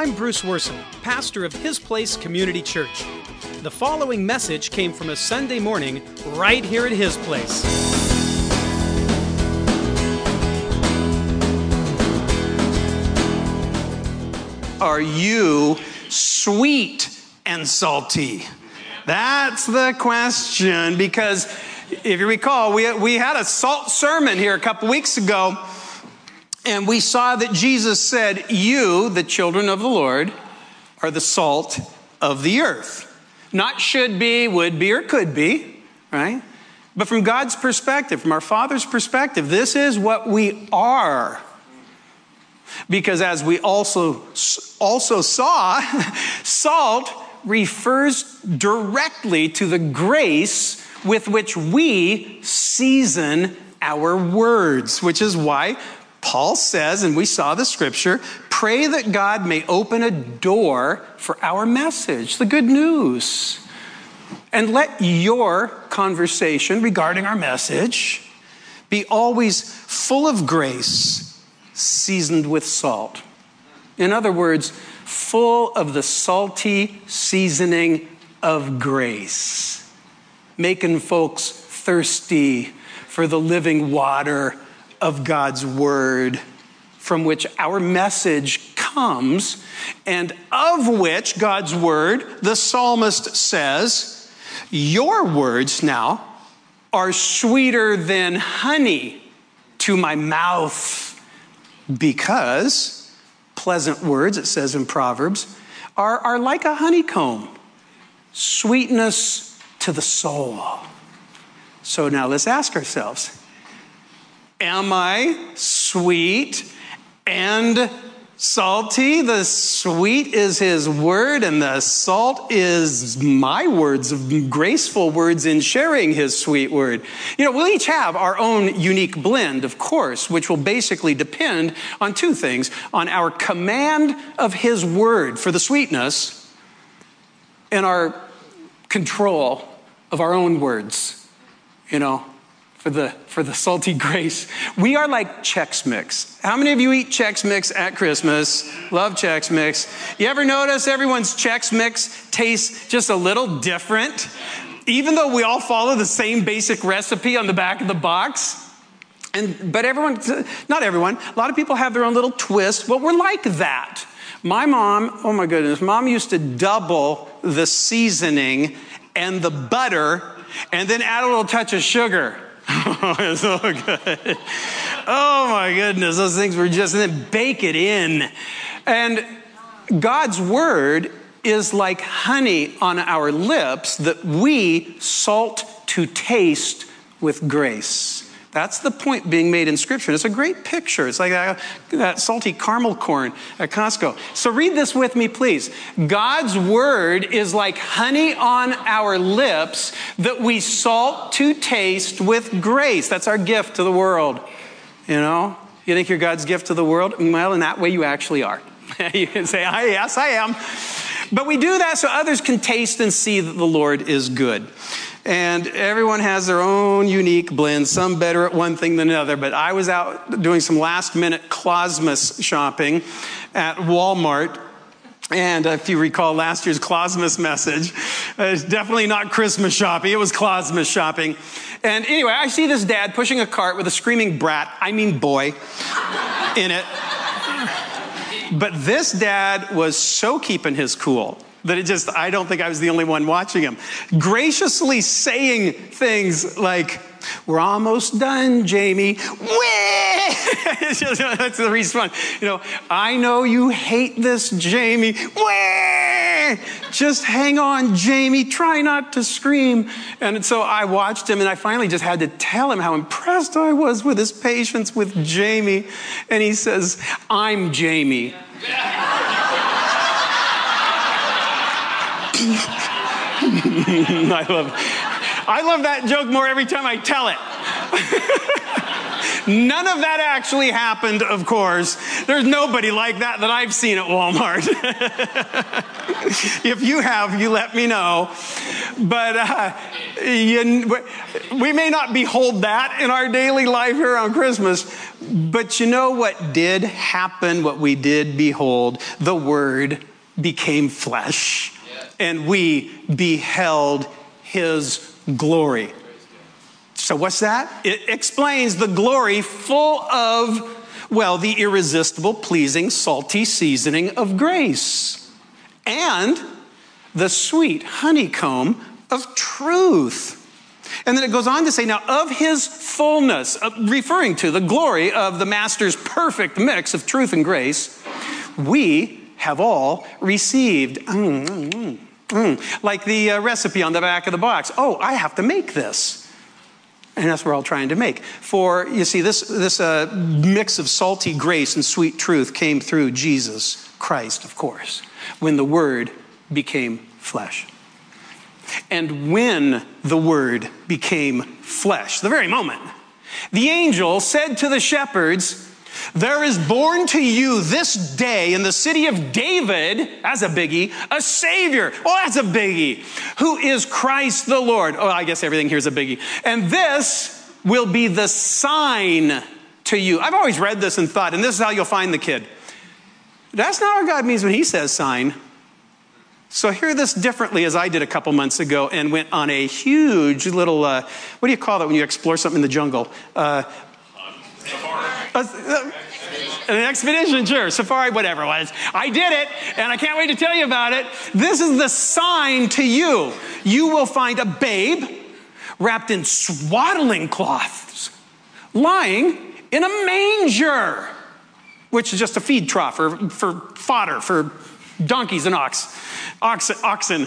I'm Bruce Worson, pastor of His Place Community Church. The following message came from a Sunday morning right here at His Place. Are you sweet and salty? That's the question, because if you recall, we had a salt sermon here a couple weeks ago, and we saw that Jesus said, you, the children of the Lord, are the salt of the earth. Not should be, would be, or could be, right? But from God's perspective, from our Father's perspective, this is what we are. Because as we also saw, salt refers directly to the grace with which we season our words, which is why Paul says, and we saw the scripture, pray that God may open a door for our message, the good news. And let your conversation regarding our message be always full of grace, seasoned with salt. In other words, full of the salty seasoning of grace, making folks thirsty for the living water of God's word, from which our message comes, and of which God's word, the psalmist says, your words now are sweeter than honey to my mouth, because pleasant words, it says in Proverbs, are like a honeycomb, sweetness to the soul. So now let's ask ourselves, am I sweet and salty? The sweet is his word, and the salt is my words, graceful words in sharing his sweet word. You know, we'll each have our own unique blend, of course, which will basically depend on two things: on our command of his word for the sweetness, and our control of our own words, you know, for the salty grace. We are like Chex Mix. How many of you eat Chex Mix at Christmas? Love Chex Mix. You ever notice everyone's Chex Mix tastes just a little different? Even though we all follow the same basic recipe on the back of the box. But everyone, not everyone, a lot of people have their own little twist. Well, we're like that. My mom, oh my goodness, Mom used to double the seasoning and the butter and then add a little touch of sugar. Oh, it's so good. Oh my goodness, those things were just, and then bake it in. And God's word is like honey on our lips that we salt to taste with grace. That's the point being made in Scripture. It's a great picture. It's like that salty caramel corn at Costco. So read this with me, please. God's word is like honey on our lips that we salt to taste with grace. That's our gift to the world. You know, you think you're God's gift to the world? Well, in that way, you actually are. You can say, yes, I am. But we do that so others can taste and see that the Lord is good. And everyone has their own unique blend, some better at one thing than another. But I was out doing some last-minute Clausmas shopping at Walmart. And if you recall last year's Clausmas message, it's definitely not Christmas shopping. It was Clausmas shopping. And anyway, I see this dad pushing a cart with a screaming brat, I mean boy, in it. But this dad was so keeping his cool that I don't think I was the only one watching him. Graciously saying things like, we're almost done, Jamie. It's just, that's the response. You know, I know you hate this, Jamie. Just hang on, Jamie. Try not to scream. And so I watched him, and I finally just had to tell him how impressed I was with his patience with Jamie. And he says, I'm Jamie. I love that joke more every time I tell it. None of that actually happened, of course. There's nobody like that I've seen at Walmart. If you have, you let me know. But We may not behold that in our daily life here on Christmas, but you know what did happen, what we did behold? The Word became flesh, and we beheld His glory. So what's that? It explains the glory full of, well, the irresistible, pleasing, salty seasoning of grace, and the sweet honeycomb of truth. And then it goes on to say, now of His fullness, referring to the glory of the Master's perfect mix of truth and grace, we have all received. Like the recipe on the back of the box. Oh, I have to make this. And that's what we're all trying to make. For, you see, this mix of salty grace and sweet truth came through Jesus Christ, of course, when the Word became flesh. And when the Word became flesh, the very moment, the angel said to the shepherds, there is born to you this day in the city of David, that's a biggie, a Savior. Oh, that's a biggie. Who is Christ the Lord. Oh, I guess everything here is a biggie. And this will be the sign to you. I've always read this and thought, and this is how you'll find the kid. That's not what God means when He says sign. So hear this differently as I did a couple months ago and went on a huge little, what do you call that when you explore something in the jungle? An expedition, sure, safari, whatever it was. I did it, and I can't wait to tell you about it. This is the sign to you. You will find a babe wrapped in swaddling cloths, lying in a manger, which is just a feed trough for fodder for donkeys and oxen.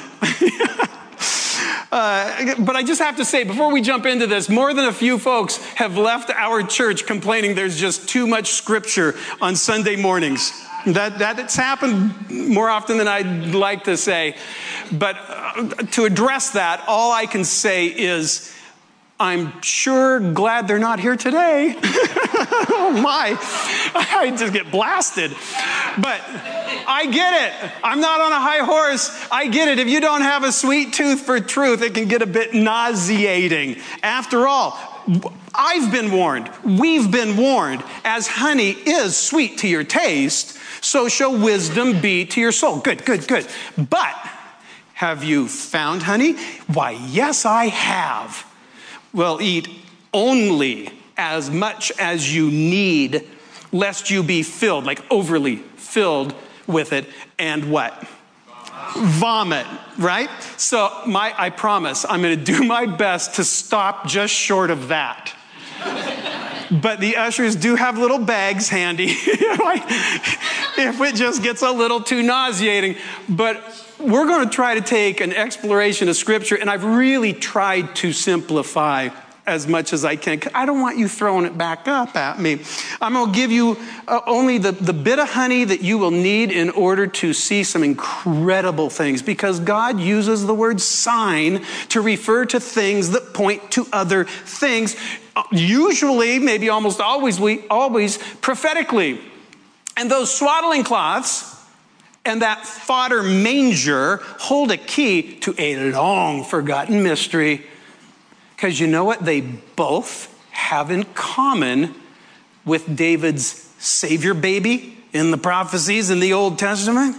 But I just have to say, before we jump into this, more than a few folks have left our church complaining there's just too much scripture on Sunday mornings. That's happened more often than I'd like to say. But to address that, all I can say is, I'm sure glad they're not here today. Oh my, I just get blasted. But I get it. I'm not on a high horse. I get it. If you don't have a sweet tooth for truth, it can get a bit nauseating. After all, I've been warned. We've been warned. As honey is sweet to your taste, so shall wisdom be to your soul. Good. But have you found honey? Why, yes, I have. Well, eat only as much as you need, lest you be filled, like overly filled with it, and what? Vomit, right? So I promise I'm going to do my best to stop just short of that. But the ushers do have little bags handy if it just gets a little too nauseating. But we're going to try to take an exploration of Scripture, and I've really tried to simplify as much as I can. I don't want you throwing it back up at me. I'm going to give you only the bit of honey that you will need in order to see some incredible things, because God uses the word sign to refer to things that point to other things, usually, maybe almost always prophetically. And those swaddling cloths and that fodder manger hold a key to a long forgotten mystery. Because you know what they both have in common with David's Savior baby in the prophecies in the Old Testament?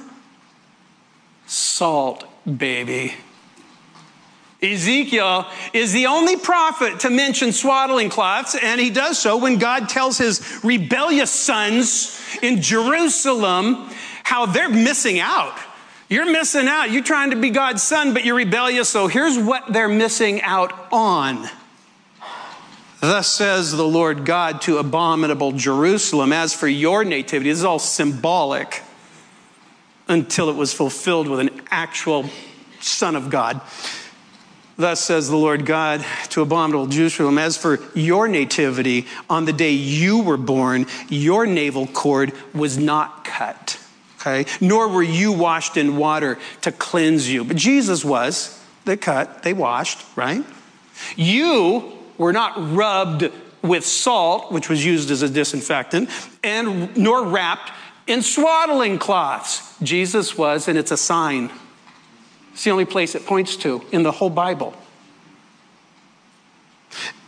Salt baby. Ezekiel is the only prophet to mention swaddling cloths, and he does so when God tells his rebellious sons in Jerusalem how they're missing out. You're missing out. You're trying to be God's son, but you're rebellious. So here's what they're missing out on. Thus says the Lord God to abominable Jerusalem, as for your nativity, this is all symbolic until it was fulfilled with an actual son of God. Thus says the Lord God to abominable Jerusalem, as for your nativity, on the day you were born, your navel cord was not cut. Okay? Nor were you washed in water to cleanse you. But Jesus was. They cut, they washed, right? You were not rubbed with salt, which was used as a disinfectant, and nor wrapped in swaddling cloths. Jesus was, and it's a sign. It's the only place it points to in the whole Bible.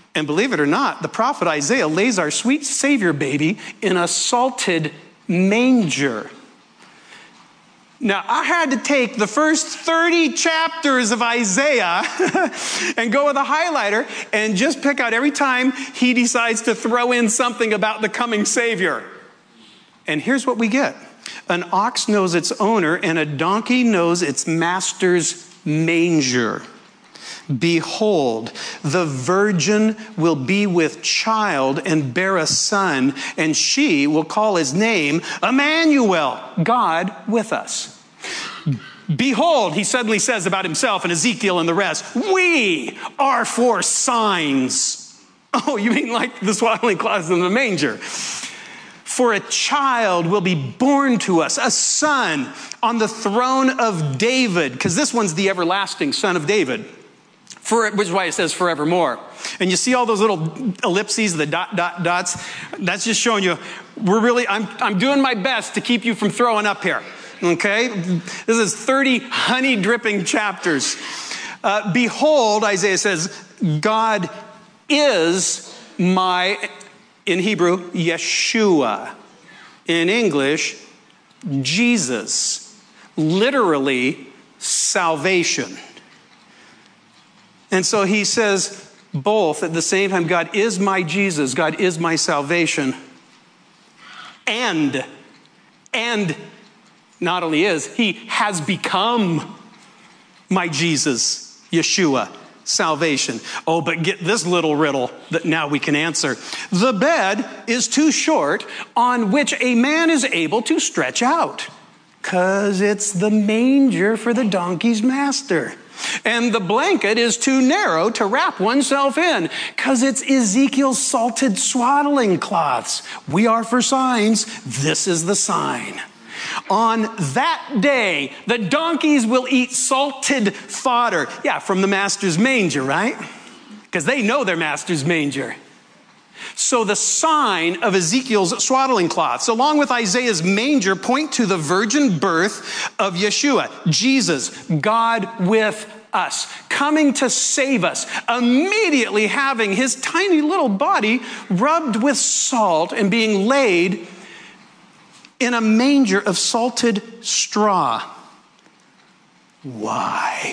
And believe it or not, the prophet Isaiah lays our sweet Savior baby in a salted manger. Now, I had to take the first 30 chapters of Isaiah and go with a highlighter and just pick out every time he decides to throw in something about the coming Savior. And here's what we get. An ox knows its owner, and a donkey knows its master's manger. Behold, the virgin will be with child and bear a son, and she will call his name Emmanuel, God with us. Behold, he suddenly says about himself and Ezekiel and the rest, we are for signs. Oh, you mean like the swaddling cloths in the manger? For a child will be born to us, a son on the throne of David, because this one's the everlasting son of David. Which is why it says forevermore. And you see all those little ellipses, the dots? That's just showing you, I'm doing my best to keep you from throwing up here. Okay? This is 30 honey-dripping chapters. Behold, Isaiah says, God is my, in Hebrew, Yeshua. In English, Jesus. Literally, salvation. And so he says both at the same time, God is my Jesus, God is my salvation. And not only is, he has become my Jesus, Yeshua, salvation. Oh, but get this little riddle that now we can answer. The bed is too short on which a man is able to stretch out, because it's the manger for the donkey's master. And the blanket is too narrow to wrap oneself in, because it's Ezekiel's salted swaddling cloths. We are for signs. This is the sign. On that day, the donkeys will eat salted fodder. Yeah, from the master's manger, right? Because they know their master's manger. So the sign of Ezekiel's swaddling cloths, along with Isaiah's manger, point to the virgin birth of Yeshua, Jesus, God with us, coming to save us, immediately having his tiny little body rubbed with salt and being laid in a manger of salted straw. Why?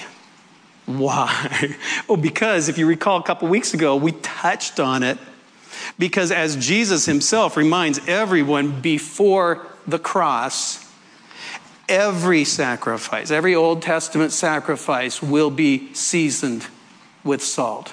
Oh, because if you recall a couple weeks ago, we touched on it. Because as Jesus himself reminds everyone before the cross, every sacrifice, every Old Testament sacrifice will be seasoned with salt.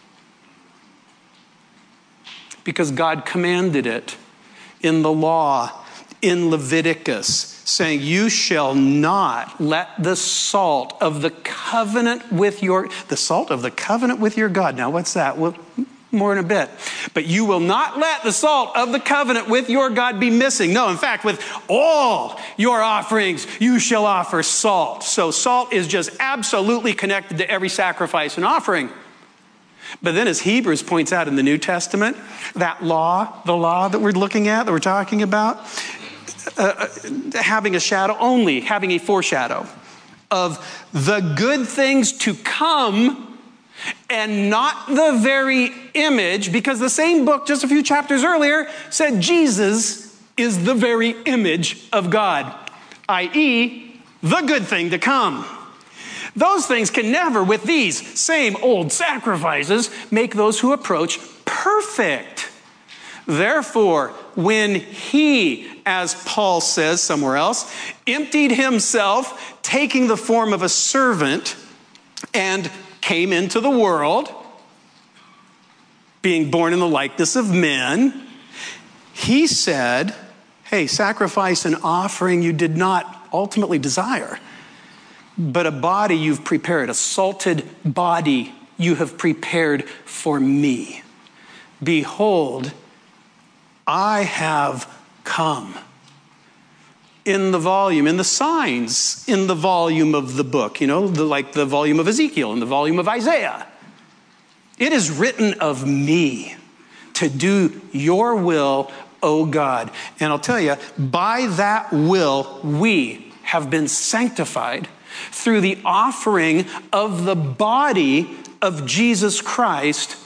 Because God commanded it in the law, in Leviticus, saying, you shall not let the salt of the covenant with your God. Now, what's that? Well, more in a bit. But you will not let the salt of the covenant with your God be missing. No, in fact, with all your offerings, you shall offer salt. So salt is just absolutely connected to every sacrifice and offering. But then as Hebrews points out in the New Testament, that law, the law that we're looking at, that we're talking about, having a foreshadow of the good things to come, and not the very image, because the same book just a few chapters earlier said Jesus is the very image of God, i.e., the good thing to come. Those things can never, with these same old sacrifices, make those who approach perfect. Therefore, when he, as Paul says somewhere else, emptied himself, taking the form of a servant, and came into the world, being born in the likeness of men, he said, hey, sacrifice and offering you did not ultimately desire, but a body you've prepared, a salted body you have prepared for me. Behold, I have come. In the volume, in the signs, in the volume of the book, like the volume of Ezekiel and the volume of Isaiah. It is written of me to do your will, O God. And I'll tell you, by that will, we have been sanctified through the offering of the body of Jesus Christ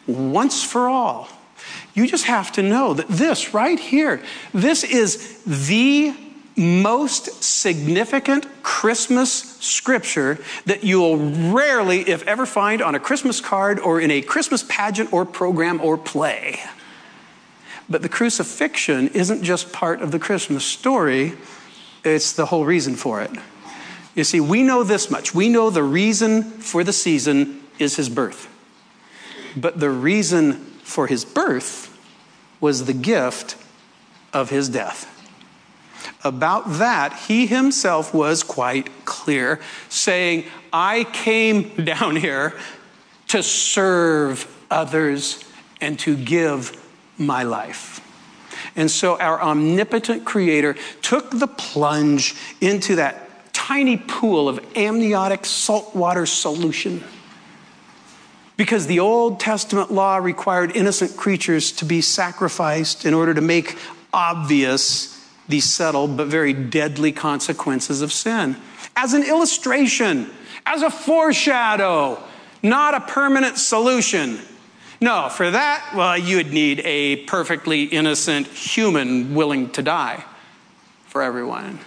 once for all. You just have to know that this right here, this is the most significant Christmas scripture that you'll rarely, if ever, find on a Christmas card or in a Christmas pageant or program or play. But the crucifixion isn't just part of the Christmas story, it's the whole reason for it. You see, we know this much. We know the reason for the season is his birth. But the reason for his birth was the gift of his death. About that, he himself was quite clear, saying, I came down here to serve others and to give my life. And so our omnipotent Creator took the plunge into that tiny pool of amniotic saltwater solution. Because the Old Testament law required innocent creatures to be sacrificed in order to make obvious the subtle but very deadly consequences of sin. As an illustration, as a foreshadow, not a permanent solution. No, for that, well, you'd need a perfectly innocent human willing to die for everyone.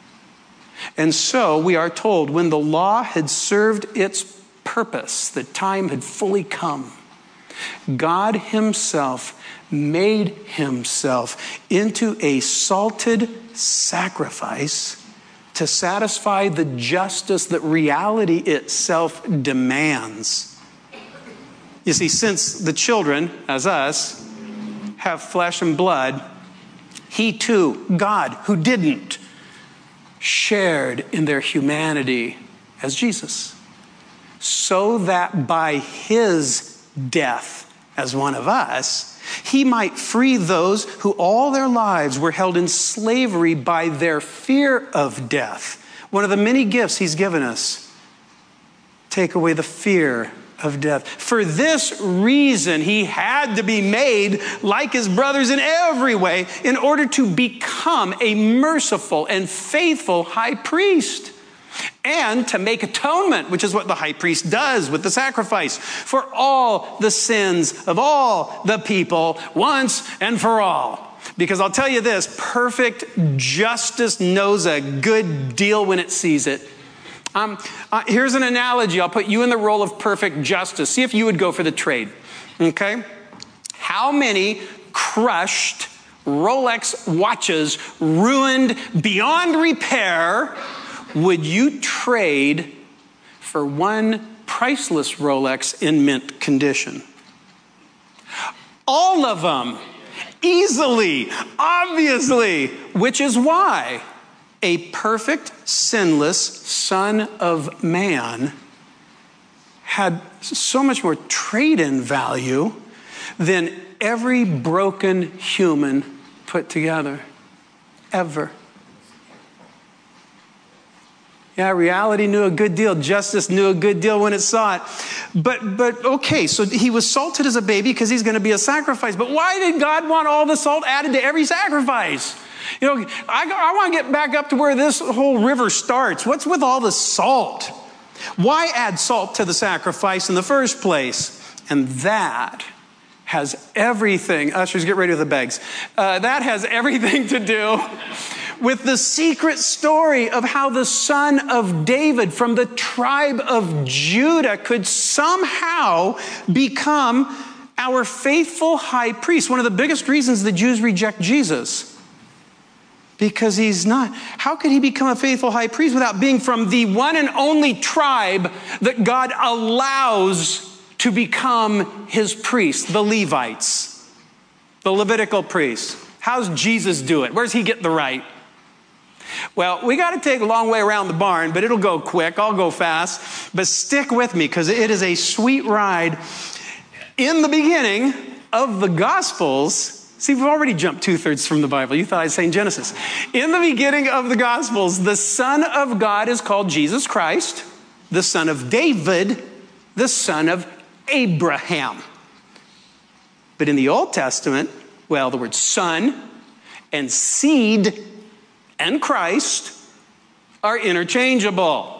And so we are told when the law had served its purpose, the time had fully come, God himself made himself into a salted sacrifice to satisfy the justice that reality itself demands. You see, since the children, as us, have flesh and blood, he too, God, who didn't, shared in their humanity as Jesus, so that by his death as one of us, he might free those who all their lives were held in slavery by their fear of death. One of the many gifts he's given us. Take away the fear of death. For this reason, he had to be made like his brothers in every way in order to become a merciful and faithful high priest. And to make atonement, which is what the high priest does with the sacrifice, for all the sins of all the people once and for all. Because I'll tell you this, perfect justice knows a good deal when it sees it. Here's an analogy. I'll put you in the role of perfect justice. See if you would go for the trade. Okay? How many crushed Rolex watches ruined beyond repair would you trade for one priceless Rolex in mint condition? All of them. Easily. Obviously. Which is why a perfect, sinless Son of Man had so much more trade-in value than every broken human put together. Ever. Yeah, reality knew a good deal. Justice knew a good deal when it saw it. But okay, so he was salted as a baby because he's going to be a sacrifice. But why did God want all the salt added to every sacrifice? You know, I want to get back up to where this whole river starts. What's with all the salt? Why add salt to the sacrifice in the first place? And that has everything, ushers, get ready with the bags. That has everything to do with the secret story of how the son of David from the tribe of Judah could somehow become our faithful high priest. One of the biggest reasons the Jews reject Jesus. Because he's not. How could he become a faithful high priest without being from the one and only tribe that God allows to become his priests, the Levites, the Levitical priests? How's Jesus do it? Where's he get the right? Well, we got to take a long way around the barn, but it'll go quick. I'll go fast. But stick with me because it is a sweet ride. In the beginning of the Gospels, see, we've already jumped 2/3 from the Bible. You thought I was saying Genesis. In the beginning of the Gospels, the Son of God is called Jesus Christ, the Son of David, the Son of Abraham. But in the Old Testament, well, the word son and seed and Christ are interchangeable.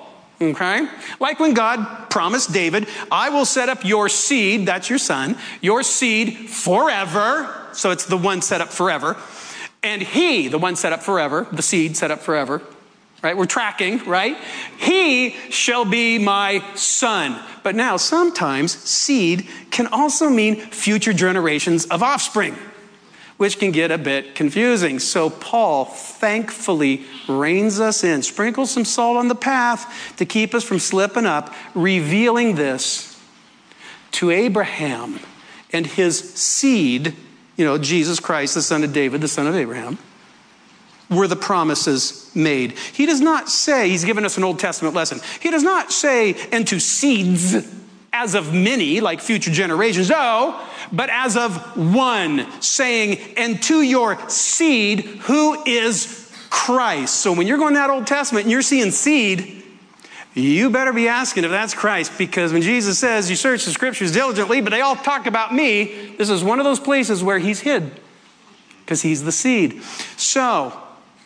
Okay? Like when God promised David, I will set up your seed, that's your son, your seed forever. So it's the one set up forever. And he, the one set up forever, the seed set up forever, right? We're tracking, right? He shall be my son. But now sometimes seed can also mean future generations of offspring, which can get a bit confusing. So Paul thankfully reins us in, sprinkles some salt on the path to keep us from slipping up, revealing this to Abraham and his seed, Jesus Christ, the son of David, the son of Abraham, were the promises made. He does not say, he's given us an Old Testament lesson. He does not say, and to seeds as of many, like future generations, no, but as of one, saying, and to your seed, who is Christ. So when you're going to that Old Testament and you're seeing seed, you better be asking if that's Christ, because when Jesus says, you search the scriptures diligently, but they all talk about me, this is one of those places where he's hid, because he's the seed. So,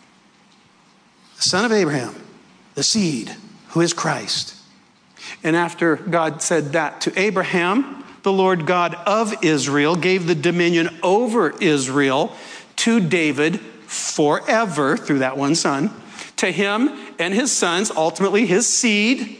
the son of Abraham, the seed, who is Christ. And after God said that to Abraham, the Lord God of Israel gave the dominion over Israel to David forever through that one son, to him and his sons, ultimately his seed,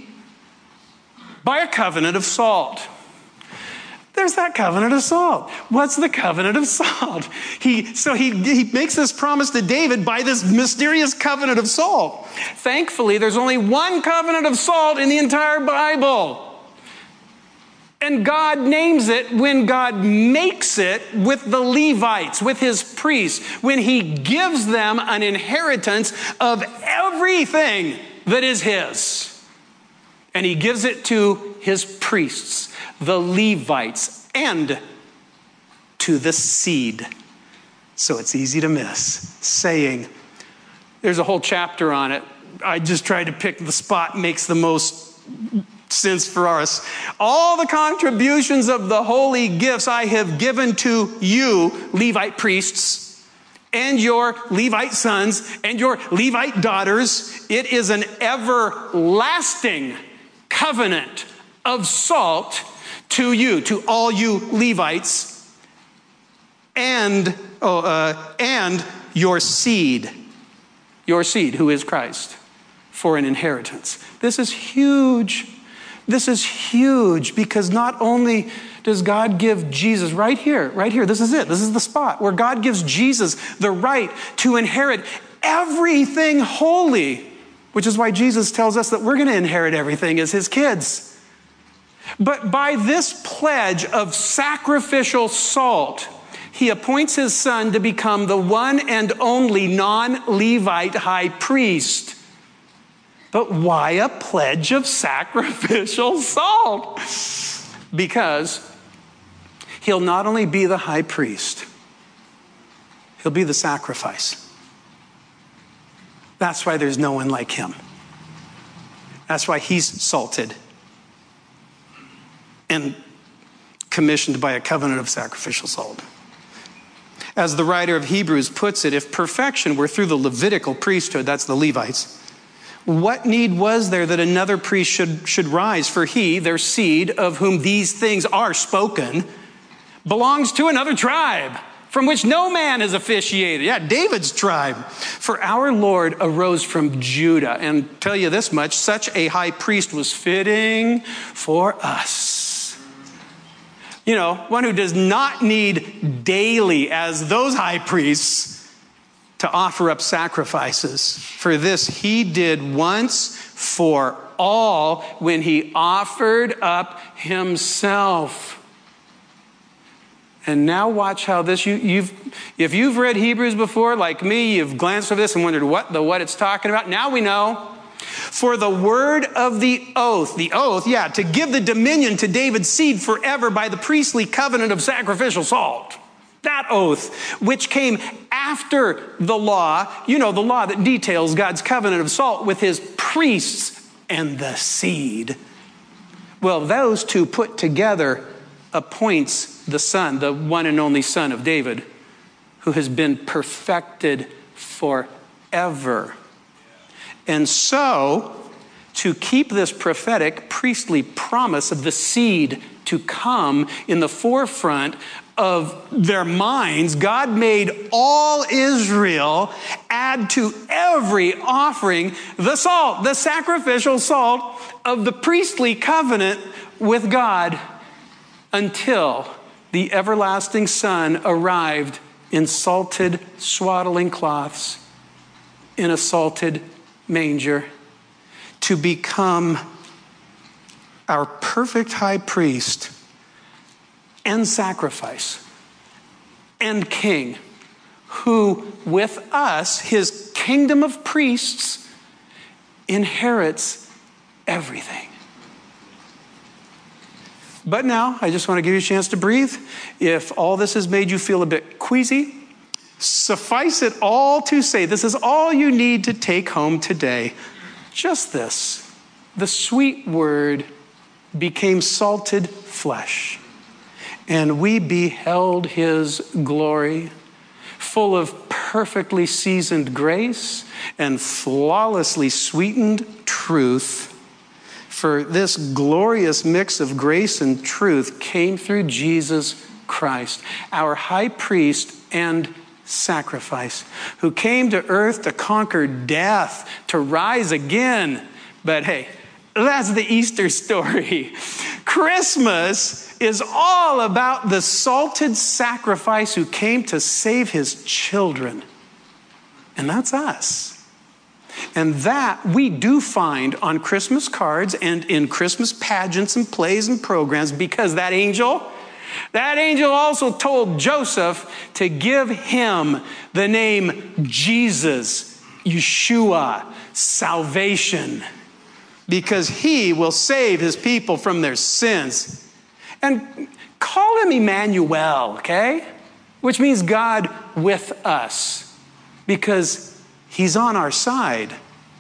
by a covenant of salt. There's that covenant of salt. What's the covenant of salt? He makes this promise to David by this mysterious covenant of salt. Thankfully, there's only one covenant of salt in the entire Bible. And God names it when God makes it with the Levites, with his priests, when he gives them an inheritance of everything that is his. And he gives it to his priests, the Levites, and to the seed. So it's easy to miss. Saying, there's a whole chapter on it. I just tried to pick the spot makes the most sense for us. All the contributions of the holy gifts I have given to you, Levite priests, and your Levite sons, and your Levite daughters. It is an everlasting covenant of salt to you, to all you Levites, and your seed, who is Christ, for an inheritance. This is huge. This is huge, because not only does God give Jesus right here, this is it. This is the spot where God gives Jesus the right to inherit everything holy, which is why Jesus tells us that we're going to inherit everything as his kids. But by this pledge of sacrificial salt, he appoints his son to become the one and only non-Levite high priest. But why a pledge of sacrificial salt? Because he'll not only be the high priest, he'll be the sacrifice. That's why there's no one like him. That's why he's salted and commissioned by a covenant of sacrificial salt. As the writer of Hebrews puts it, if perfection were through the Levitical priesthood, that's the Levites, what need was there that another priest should rise? For he, their seed, of whom these things are spoken, belongs to another tribe, from which no man has officiated. Yeah, David's tribe. For our Lord arose from Judah. And tell you this much, such a high priest was fitting for us. One who does not need daily, as those high priests, to offer up sacrifices. For this he did once for all when he offered up himself. And now watch how this, if you've read Hebrews before, like me, you've glanced over this and wondered what it's talking about. Now we know. For the word of the oath, to give the dominion to David's seed forever by the priestly covenant of sacrificial salt. That oath, which came after the law, the law that details God's covenant of salt with his priests and the seed. Well, those two put together appoints the son, the one and only son of David, who has been perfected forever. And so, to keep this prophetic priestly promise of the seed to come in the forefront of their minds, God made all Israel add to every offering the salt, the sacrificial salt of the priestly covenant with God, until the everlasting Son arrived in salted swaddling cloths in a salted manger to become our perfect high priest and sacrifice and king, who with us, his kingdom of priests, inherits everything. But now, I just want to give you a chance to breathe. If all this has made you feel a bit queasy, suffice it all to say, this is all you need to take home today. Just this: the sweet word became salted flesh, and we beheld his glory, full of perfectly seasoned grace and flawlessly sweetened truth. For this glorious mix of grace and truth came through Jesus Christ, our high priest and sacrifice, who came to earth to conquer death, to rise again. But hey, that's the Easter story. Christmas is all about the salted sacrifice who came to save his children. And that's us. And that we do find on Christmas cards and in Christmas pageants and plays and programs, because that angel also told Joseph to give him the name Jesus, Yeshua, salvation, because he will save his people from their sins. And call him Emmanuel, okay? Which means God with us, because he's on our side,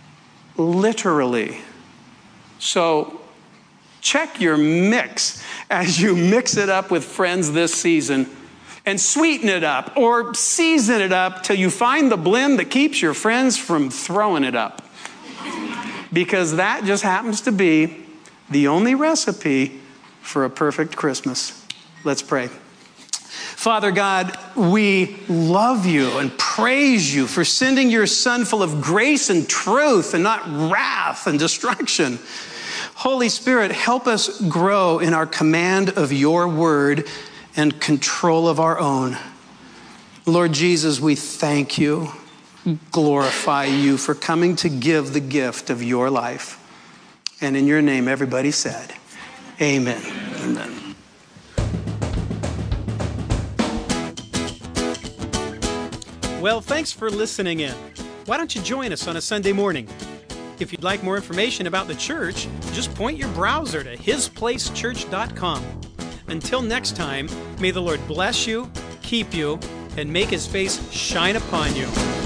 literally. So check your mix as you mix it up with friends this season, and sweeten it up or season it up till you find the blend that keeps your friends from throwing it up. Because that just happens to be the only recipe for a perfect Christmas. Let's pray. Father God, we love you and praise you for sending your Son full of grace and truth and not wrath and destruction. Holy Spirit, help us grow in our command of your word and control of our own. Lord Jesus, we thank you, glorify you for coming to give the gift of your life. And in your name, everybody said, amen. Amen. Well, thanks for listening in. Why don't you join us on a Sunday morning? If you'd like more information about the church, just point your browser to hisplacechurch.com. Until next time, may the Lord bless you, keep you, and make his face shine upon you.